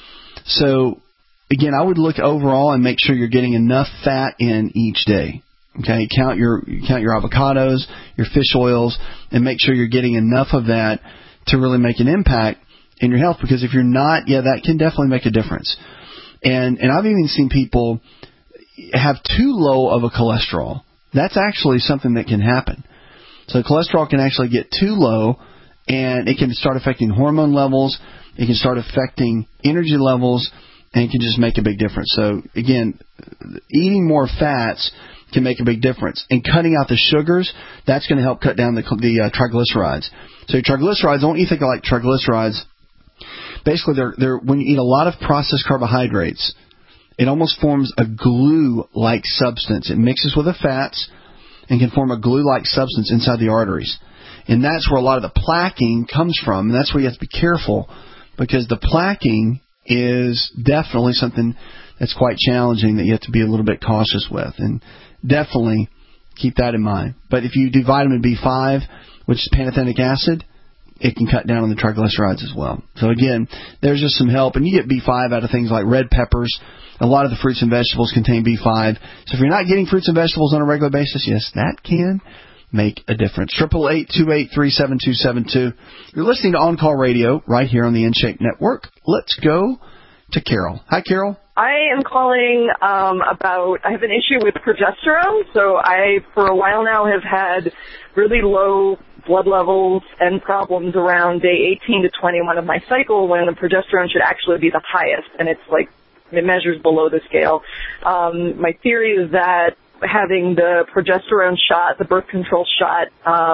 Speaker 4: So, again, I would look overall and make sure you're getting enough fat in each day. Okay, count your avocados, your fish oils, and make sure you're getting enough of that to really make an impact in your health. Because if you're not, that can definitely make a difference. And I've even seen people have too low of a cholesterol. That's actually something that can happen. So cholesterol can actually get too low, and it can start affecting hormone levels. It can start affecting energy levels, and it can just make a big difference. So, again, eating more fats can make a big difference. And cutting out the sugars, that's going to help cut down the triglycerides. So your triglycerides, I want you to think of like triglycerides. Basically, they're when you eat a lot of processed carbohydrates, it almost forms a glue-like substance. It mixes with the fats and can form a glue-like substance inside the arteries. And that's where a lot of the plaquing comes from. And that's where you have to be careful, because the plaquing is definitely something that's quite challenging that you have to be a little bit cautious with. And definitely keep that in mind. But if you do vitamin B5, which is pantothenic acid, it can cut down on the triglycerides as well. So again, there's just some help. And you get B5 out of things like red peppers. A lot of the fruits and vegetables contain B5. So if you're not getting fruits and vegetables on a regular basis, yes, that can make a difference. 888-283-7272. You're listening to On Call Radio right here on the InShape Network. Let's go to Carol. Hi, Carol.
Speaker 1: I am calling about, I have an issue with progesterone. So I, for a while now, have had really low blood levels and problems around day 18 to 21 of my cycle when the progesterone should actually be the highest. And it's like, it measures below the scale. My theory is that having the progesterone shot, the birth control shot,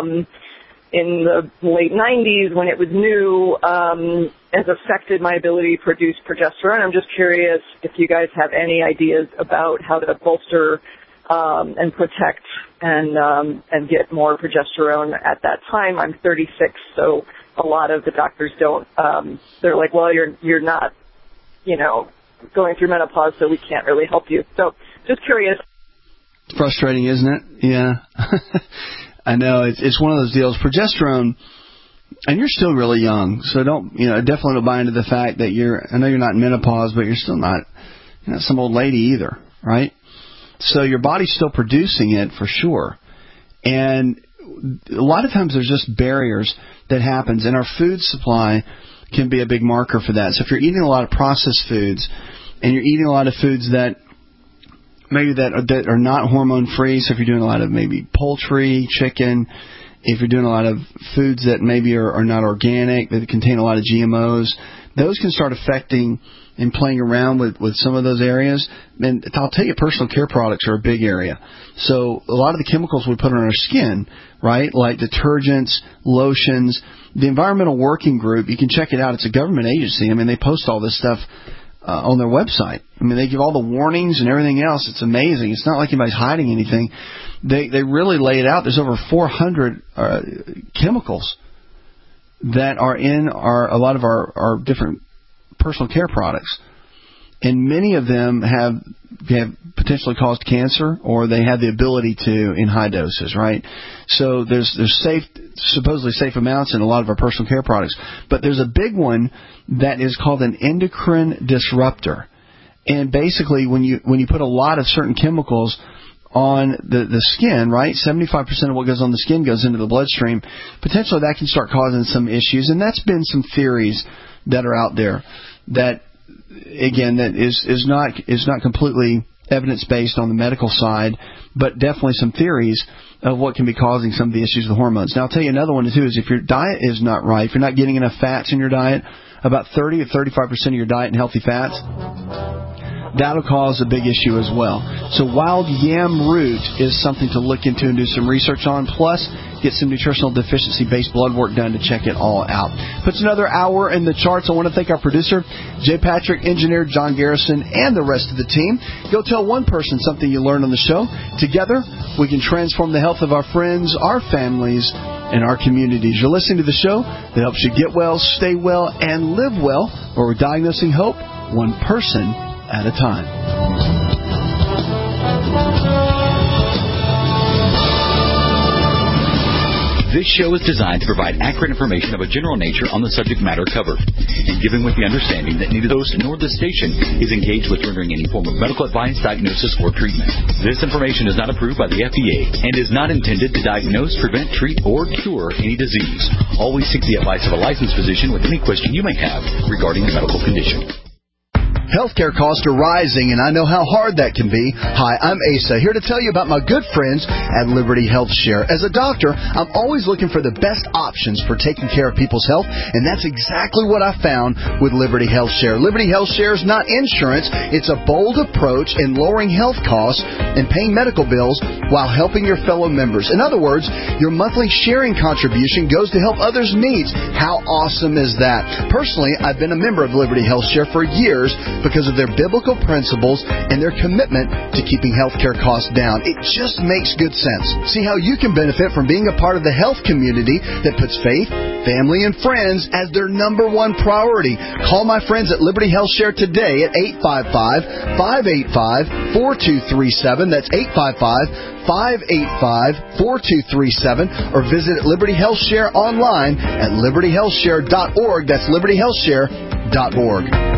Speaker 1: in the late 90s when it was new, has affected my ability to produce progesterone. I'm just curious if you guys have any ideas about how to bolster and protect and get more progesterone at that time. I'm 36, so a lot of the doctors don't. They're like, well, you're not, going through menopause, so we can't really help you. So just curious.
Speaker 4: Frustrating, isn't it? Yeah. I know. It's one of those deals. Progesterone, and you're still really young, so definitely don't buy into the fact that I know you're not in menopause, but you're still not some old lady either, right? So your body's still producing it for sure. And a lot of times there's just barriers that happens, and our food supply can be a big marker for that. So if you're eating a lot of processed foods, and you're eating a lot of foods that maybe that are not hormone free, so if you're doing a lot of maybe poultry, chicken, if you're doing a lot of foods that maybe are not organic, that contain a lot of GMOs, those can start affecting and playing around with some of those areas. And I'll tell you, personal care products are a big area. So a lot of the chemicals we put on our skin, right, like detergents, lotions, the Environmental Working Group, you can check it out. It's a government agency. I mean, they post all this stuff on their website. I mean, they give all the warnings and everything else. It's amazing. It's not like anybody's hiding anything. They really lay it out. There's over 400 chemicals that are in a lot of our different personal care products. And many of them have potentially caused cancer, or they have the ability to in high doses, right? So there's supposedly safe amounts in a lot of our personal care products. But there's a big one that is called an endocrine disruptor. And basically when you put a lot of certain chemicals on the skin, right, 75% of what goes on the skin goes into the bloodstream, potentially that can start causing some issues. And that's been some theories that are out there that, again, that is not completely evidence-based on the medical side, but definitely some theories of what can be causing some of the issues with hormones. Now, I'll tell you another one, too, is if your diet is not right, if you're not getting enough fats in your diet, about 30 to 35% of your diet in healthy fats, that'll cause a big issue as well. So wild yam root is something to look into and do some research on, plus get some nutritional deficiency-based blood work done to check it all out. Puts another hour in the charts. I want to thank our producer, Jay Patrick, engineer John Garrison, and the rest of the team. Go tell one person something you learned on the show. Together, we can transform the health of our friends, our families, and our communities. You're listening to the show that helps you get well, stay well, and live well, where we're diagnosing hope one person at a time.
Speaker 13: This show is designed to provide accurate information of a general nature on the subject matter covered, and given with the understanding that neither the host nor the station is engaged with rendering any form of medical advice, diagnosis, or treatment. This information is not approved by the FDA and is not intended to diagnose, prevent, treat, or cure any disease. Always seek the advice of a licensed physician with any question you may have regarding a medical condition.
Speaker 5: Healthcare costs are rising, and I know how hard that can be. Hi, I'm Asa, here to tell you about my good friends at Liberty Health Share. As a doctor, I'm always looking for the best options for taking care of people's health, and that's exactly what I found with Liberty Health Share. Liberty Health Share is not insurance. It's a bold approach in lowering health costs and paying medical bills while helping your fellow members. In other words, your monthly sharing contribution goes to help others' needs. How awesome is that? Personally, I've been a member of Liberty Health Share for years because of their biblical principles and their commitment to keeping healthcare costs down. It just makes good sense. See how you can benefit from being a part of the health community that puts faith, family, and friends as their number one priority. Call my friends at Liberty Health Share today at 855-585-4237. That's 855-585-4237, or visit Liberty Health Share online at libertyhealthshare.org. That's libertyhealthshare.org.